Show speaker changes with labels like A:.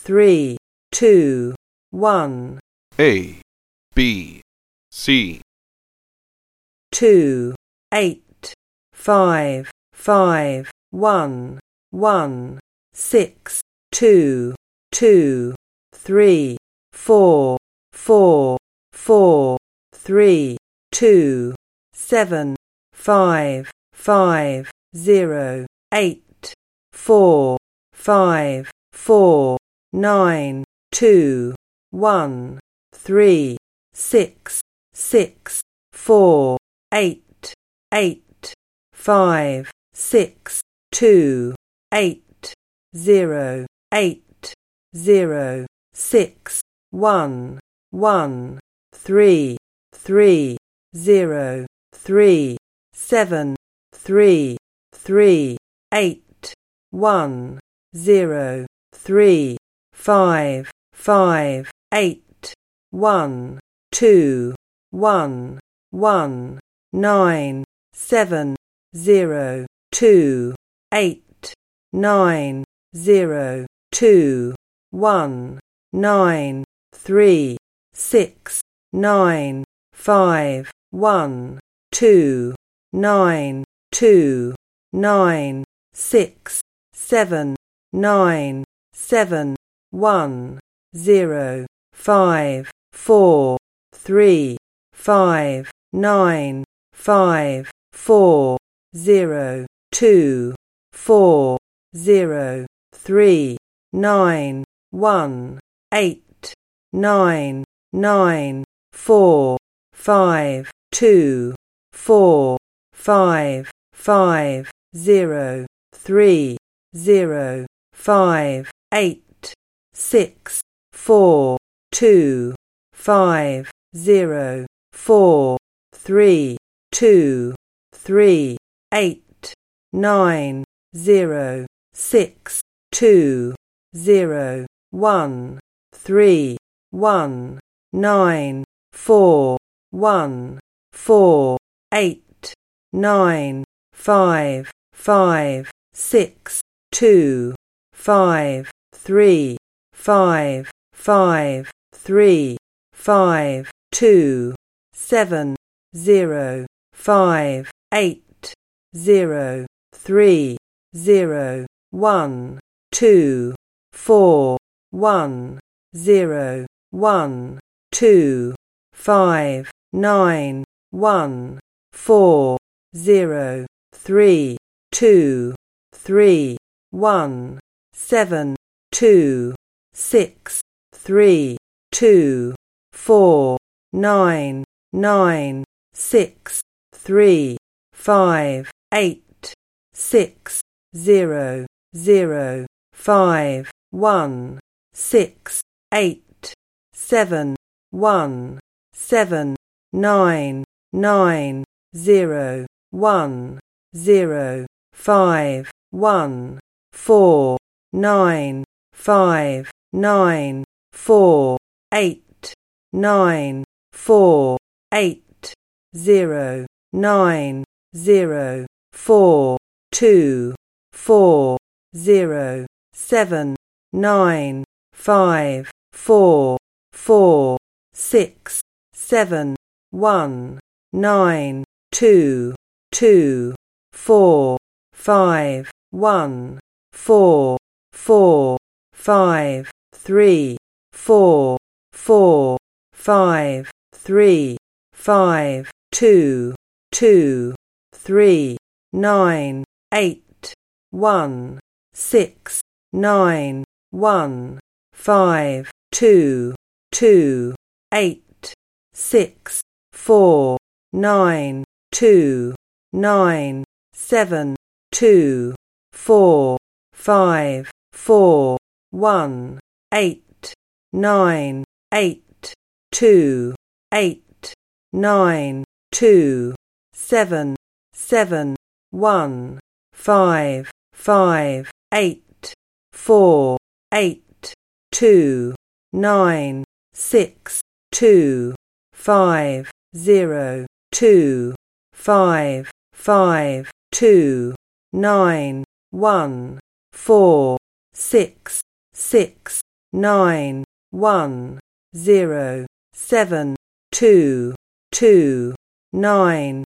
A: 3, 2, 1.
B: A, B, C.
A: 2, 8, 5, 5, 1, 1, 6, 2, 2, 3, 4, 4, 4, 3, 2, 7, 5, 5, 0, 8, 4, 5, 4, 9, 2, 1, 3, 6, 6, 4, 8, 8, 5, 6, 2, 8, 0, 8, 0, 6, 1, 1, 3, 3, 0, 3, 7, 3, 3, 8, 1, 0, 3, 5, 5, 8, 1, 2, 1, 1, 9, 7, 0, 2, 8, 9, 0, 2, 1, 9, 3, 6, 9, 5, 1, 2, 9, 2, 9, 6, 7, 9, 7, 1, 0, 5, 4, 3, 5, 9, 5, 4, 0, 2, 4, 0, 3, 9, 1, 8, 9, 9, 4, 5, 2, 4, 5, 5, 0, 3, 0, 5, 8, 6, 4, 2, 5, 0, 4, 3, 2, 3, 8, 9, 0, 6, 2, 0, 1, 3, 1, 9, 4, 1, 4, 8, 9, 5, 5, 6, 2, 5, 3, 5, 5, 3, 5, 2, 7, 0, 5, 8, 0, 3, 0, 1, 2, 4, 1, 0, 1, 2, 5, 9, 1, 4, 0, 3, 2, 3, 1, 7, 2, 6, 3, 2, 4, 9, 9, 6, 3, 5, 8, 6, 0, 0, 5, 1, 6, 8, 7, 1, 7, 9, 9, 0, 1, 0, 5, 1, 4, 9, 5, 9, 4, 8, 9, 4, 8, 0, 9, 0, 4, 2, 4, 0, 7, 9, 5, 4, 4, 6, 7, 1, 9, 2, 2, 4, 5, 1, 4, 4, 5, 3, 4, 4, 5, 3, 5, 2, 2, 3, 9, 8, 1, 6, 9, 1, 5, 2, 2, 8, 6, 4, 9, 2, 9, 7, 2, 4, 5, 4, 1, 8, 9, 8, 2, 8, 9, 2, 7, 7, 1, 5, 5, 8, 4, 8, 2, 9, 6, 2, 5, 0, 2, 5, 5, 2, 9, 1, 4, 6, 6, 9 1 0 7 2 2 9